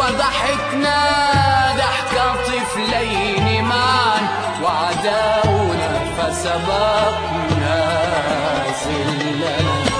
ضحكنا ضحكة طفلين معا وعداونا فسبقنا زلنا.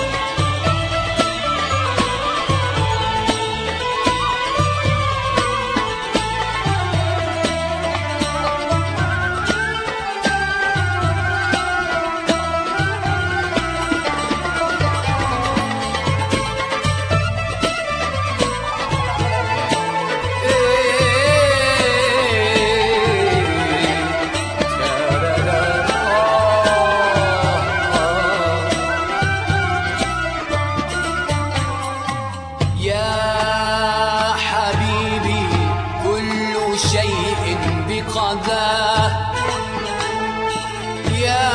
يا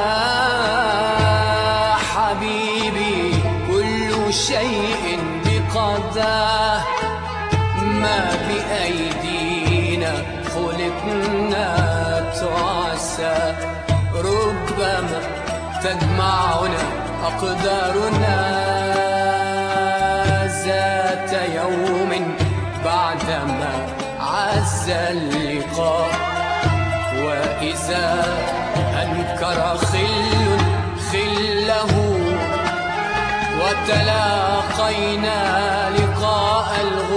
حبيبي كل شيء بقضاه، ما بأيدينا خلقنا تعسى، ربما تجمعنا أقدارنا ذات يوم بعدما عز اللقاء. وإذا أنكر خل خله وتلاقينا لقاء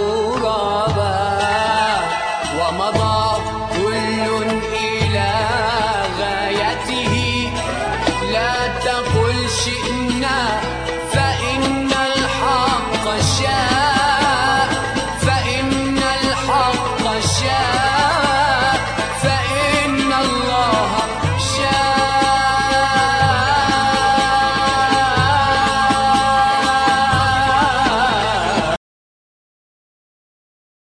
الغرباء، ومضى كل إلى غايته، لا تقل شئنا فإن الحق شاء، فإن الحق شاء.